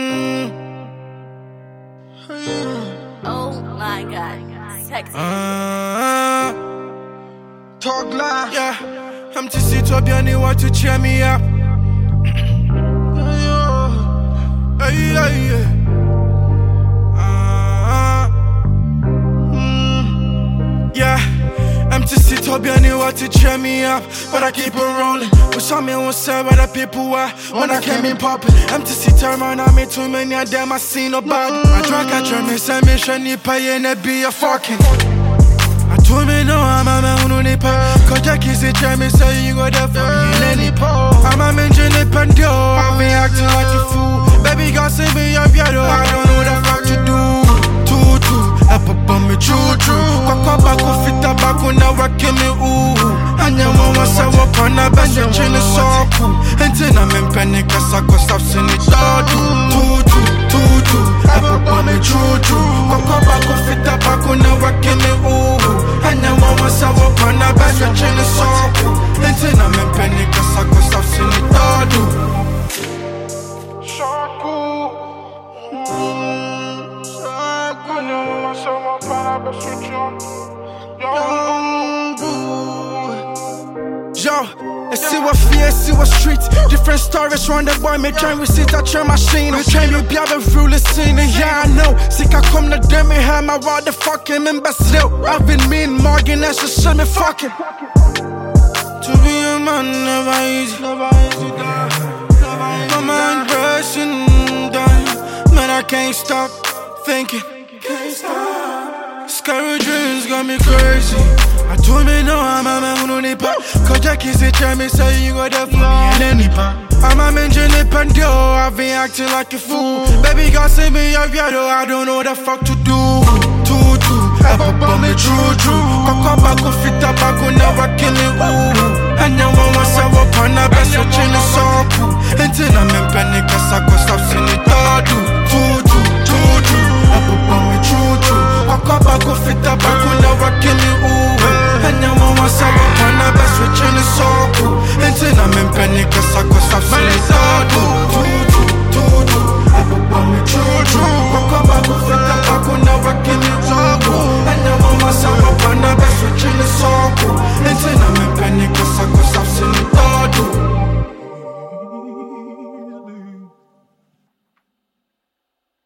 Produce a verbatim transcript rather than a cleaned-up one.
Mm. Oh my God, sexy. Uh, talk loud, yeah. I'm to see to be anyone to cheer me up. Hey, yeah, yeah. Uh, mm, yeah. I'm to see to be anyone to cheer me up, but I keep on rolling. With some men won't say where the people are when I came in poppin'. I'm to see turn around, I made too many of them, I see nobody. I drank a drum, and say, mission, you pay, and it be a fucking. I told me no, I'm a man who need pay. Cause Jack is a try me, say you go there for me in any pole. I'm a man, Jenny Pendio, I've been acting like a fool. Baby, God save me, I'm yellow, I don't know the fuck to do. Tutu, I pop on me, true, true. Koko bako, fit tabako, now I kill me, ooh. And you want to say, what on a bench, you're chilling so cool. And then I'm in panic, cause I got stuff in it, all do. Tutu, tutu, I pop on me, true, true. Koko bako, fit tabako, now I kill me, ooh. And you want to say, what on a bench, you're chilling so cool. And then I'm in panic, cause I got stuff in it, all do. Yo, I see what fear, I see what streets. Different stories round the boy, me trying to sit at your machine. Me trying to be a rule the scene, and yeah, I know. Sick, I come to them, me have my what the fucking imbecile. I've been mean, Morgan, that's just shit me fucking. To be a man, never easy. My mind pressing down. Man, I can't stop thinking. Can't stop. Scary dreams got me crazy. I told me no, I'm a man who don't need pop. Cause Jack is a try me, say you got there for me in any pop. I'm a man, Jenny Pendio, I've been acting like a fool. Baby, God save me, I'm yellow, I don't know the fuck to do. Tutu, I pop on me, true, true. Koko bako, fit tabako, now I kill me.